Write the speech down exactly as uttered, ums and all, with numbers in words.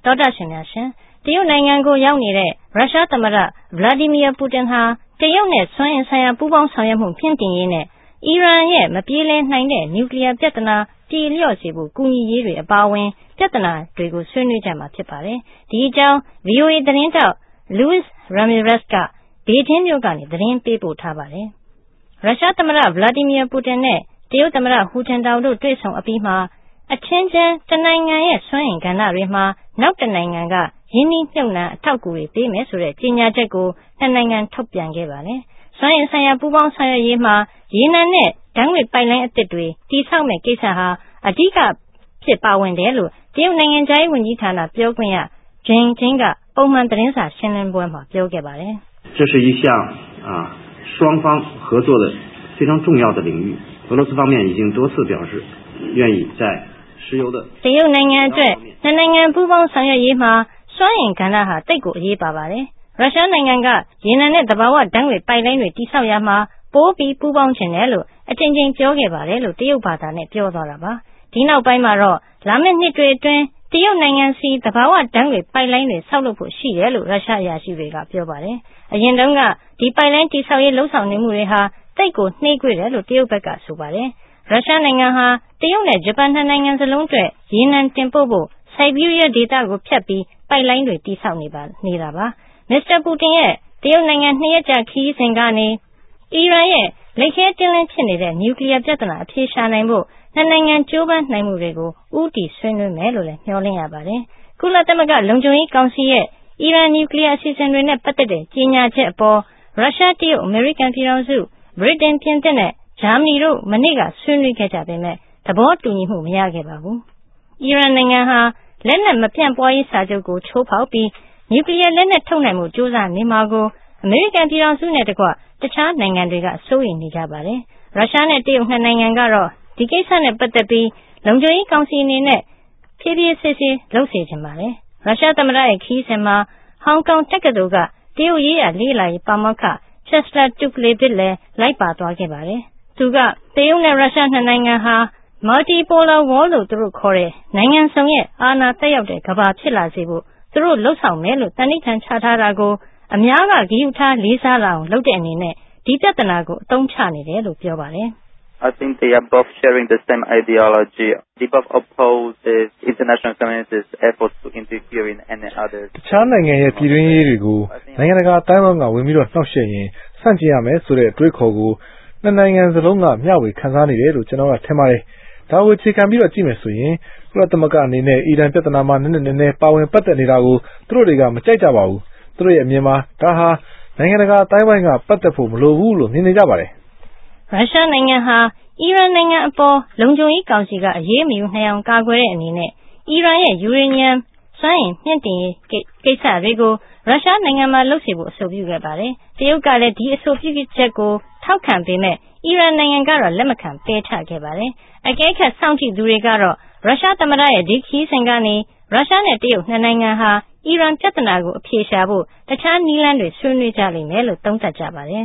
တောတာရှင်များရှင်တရုတ်နိုင်ငံကိုရောက်နေတဲ့ရုရှားသမ္မတဗလာဒီမီယာပူတင်ဟာတရုတ်နဲ့စွမ်းအင်ဆိုင်ရာပူးပေါင်းဆောင်ရွက်မှုမြင့်တင်ရေးနဲ့အီရန်ရဲ့မပြေလည်နိုင်တဲ့နျူကလ িয়ার ပြဿနာပြေလျော့စေဖို့ကူညီရေးတွေအပါအဝင်ပြဿနာတွေကိုဆွေးနွေးကြမှာဖြစ်ပါတယ်။ဒီအကြောင်း ဗွီအိုအေ သတင်းတောက် Luis Ramirez ကဘေဂျင်းမြို့ကနေသတင်းပေးပို့ထားပါတယ်။ရုရှားသမ္မတဗလာဒီမီယာပူတင်နဲ့တရုတ်သမ္မတဟူဂျင်တောင်တို့တွေ့ဆုံအပြီးမှာအချင်းချင်းတနိုင်ငံရဲ့စွမ်းအင်ကဏ္ဍတွေမှာနောက်တနိုင်ငံကရင်းနှီးမြှုပ်နှံအထောက်အကူတွေပေးမယ်ဆိုတဲ့ကြေညာချက်ကိုနှစ်နိုင်ငံထုတ်ပြန်ခဲ့ပါတယ်။စွမ်းအင်ဆိုင်ရာပူးပေါင်းဆောင်ရွက်ရေးမှာရေနံနဲ့ဓာတ်ငွေ့ပိုက်လိုင်းအသစ်တွေတည်ဆောက်မဲ့ကိစ္စဟာအဓိကဖြစ်ပါဝင်တယ်လို့တရုတ်နိုင်ငံခြားရေးဝန်ကြီးဌာနပြောခွင့်ရဂျင်းဂျင်းကပုံမှန်သတင်းစာရှင်းလင်းပွဲမှာပြောခဲ့ပါတယ်။这是一项啊双方合作的非常重要的领域。俄罗斯方面已经多次表示愿意在石油的တရုတ်နိုင်ငံအတွက်နှစ်နိုင်ငံပူးပေါင်းဆောင်ရွက်ရေးမှာစွမ်းအင်ကဏ္ဍဟာတိတ်ကိုအရေးပါပါတယ်။ရုရှားနိုင်ငံကရေနံနဲ့သဘာဝဓာတ်ငွေ့ပိုက်လိုင်းတွေတည်ဆောက်ရမှာပိုးပြီးပူးပေါင်းခြင်းတယ်လို့အကြိမ်ကြိမ်ပြောခဲ့ပါတယ်လို့တရုတ်ဘာသာနဲ့ပြောသွားတာပါ။ဒီနောက်ပိုင်းမှာတော့လာမယ့်နှစ်တွေအတွင်းတရုတ်နိုင်ငံစီသဘာဝဓာတ်ငွေ့ပိုက်လိုင်းတွေဆောက်လုပ်ဖို့ရှိတယ်လို့ရုရှားအရာရှိတွေကပြောပါတယ်။အရင်တုန်းကဒီပိုက်လိုင်းတည်ဆောက်ရေးလှုံ့ဆော်နေမှုတွေဟာတိတ်ကိုနှေးကွေးတယ်လို့တရုတ်ဘက်ကဆိုပါတယ်။ရုရှားနိုင်ငံဟာတရုတ်နဲ့ဂျပန်နှစ်နိုင်ငံစလုံးအတွက်ရေနံတင်ပို့ဖို့ဆိုက်ဘီးရီးယားဒေသကိုဖြတ်ပြီးပိုက်လိုင်းတွေတည်ဆောက်နေပါနေတာပါ။မစ္စတာပူတင်ရဲ့တရုတ်နိုင်ငံနှစ်ရက်ကြာခရီးစဉ်ကနေအီရန်ရဲ့လက်ခဲတင်းလင်းဖြစ်နေတဲ့နျူကလ িয়ার ပြဿနာအဖြေရှာနိုင်ဖို့နှစ်နိုင်ငံကြိုးပမ်းနိုင်မှုတွေကိုဦးတည်ဆွေးနွေးမယ်လို့လည်းမျှော်လင့်ရပါတယ်။ကုလသမဂ္ဂလုံခြုံရေးကောင်စီရဲ့အီရန်နျူကလ িয়ার အစီအစဉ်တွေနဲ့ပတ်သက်တဲ့ကြေညာချက်အပေါ်ရုရှားတရုတ်အမေရိကန်ပြည်ထောင်စုဗြိတိန်ပြင်သစ်နဲ့ဂျာမနီတို့မနေ့ကဆွေးနွေးခဲ့ကြပေမဲ့သဘောတူညီမှုမရခဲ့ပါဘူး။အီရန်နိုင်ငံဟာလက်နက်မပြန့်ပွားရေးစာချုပ်ကိုချိုးဖောက်ပြီးနျူကလ িয়ার လက်နက်ထုတ်နိုင်မှုကြိုးစားနေမှာကိုအမေရိကန်ပြည်ထောင်စုနဲ့တကွတခြားနိုင်ငံတွေကစိုးရိမ်နေကြပါတယ်။ရုရှားနဲ့တရုတ်နှစ်နိုင်ငံကတော့ဒီကိစ္စနဲ့ပတ်သက်ပြီးလုံခြုံရေးကောင်စီအနေနဲ့ဖြည်းဖြည်းစစ်စစ်လုပ်စေချင်ပါတယ်။ရုရှားသမ္မတရဲ့ခရီးစဉ်မှာဟောင်ကောင်တက္ကသိုလ်ကတရုတ်ရေးရာလေ့လာရေးပါမောက္ခချက်စတာတူကလေဗစ်လည်းလိုက်ပါသွားခဲ့ပါတယ်။သူကတရုတ်နဲ့ရုရှားနှစ်နိုင်ငံဟာ multipolar world လို့သူတို့ခေါ်တဲ့နိုင်ငံစုံရဲ့အာဏာသက်ရောက်တဲ့ကမ္ဘာဖြစ်လာစေဖို့သူတို့လှုပ်ဆောင်မယ်လို့တန်ဋိဌာန်ချထားတာကိုအများကဂရုထားလေးစားလာအောင်လုပ်တဲ့အနေနဲ့ဒီပြဿနာကိုအသုံးချနေတယ်လို့ပြောပါတယ်။ I think they are both sharing the same ideology. They both oppose the international community's efforts to interfere in any other. တခြားနိုင်ငံရဲ့ပြည်တွင်းရေးတွေကိုနိုင်ငံတကာအတိုင်းအဝန်ကဝင်ပြီးတော့နှောက်ယှက်ရင်ဆန့်ကျင်ရမယ်ဆိုတဲ့အတွေးခေါ်ကိုနှစ်နိုင်ငံစလုံးကမျှဝေခံစားနေတယ်လို့ကျွန်တော်ကထင်ပါတယ်။ဒါကိုအခြေခံပြီးတော့ကြည့်မယ်ဆိုရင်ကုလသမဂ္ဂအနေနဲ့အီရန်ပြဿနာမှာနည်းနည်းနည်းနည်းပါဝင်ပတ်သက်နေတာကိုသူတို့တွေကမကြိုက်ကြပါဘူး။သူတို့ရဲ့အမြင်မှာဒါဟာနိုင်ငံတကာအတိုင်းအဝန်ကပတ်သက်ဖို့မလိုဘူးလို့မြင်နေကြပါတယ်။ရုရှားနိုင်ငံဟာအီရန်နိုင်ငံအပေါ်လုံခြုံရေးကောင်စီကအရေးမယူနိုင်အောင်ကာကွယ်တဲ့အနေနဲ့အီရန်ရဲ့ယူရေနီယံစွမ်းအင်မြင့်တင်ရေးကိစ္စတွေကိုရုရှားနိုင်ငံမှာလုပ်စေဖို့အဆိုပြုခဲ့ပါတယ်။တရုတ်ကလည်းဒီအဆိုပြုချက်ကိုထောက်ခံပေမဲ့အီရန်နိုင်ငံကတော့လက်မခံပယ်ချခဲ့ပါတယ်။အကဲခတ်စောင့်ကြည့်သူတွေကတော့ရုရှားသမ္မတရဲ့ဒီခရီးစဉ်ကနေရုရှားနဲ့တရုတ်နှစ်နိုင်ငံဟာအီရန်ပြဿနာကိုအဖြေရှာဖို့တခြားနည်းလမ်းတွေဆွေးနွေးကြလိမ့်မယ်လို့သုံးသပ်ကြပါတယ်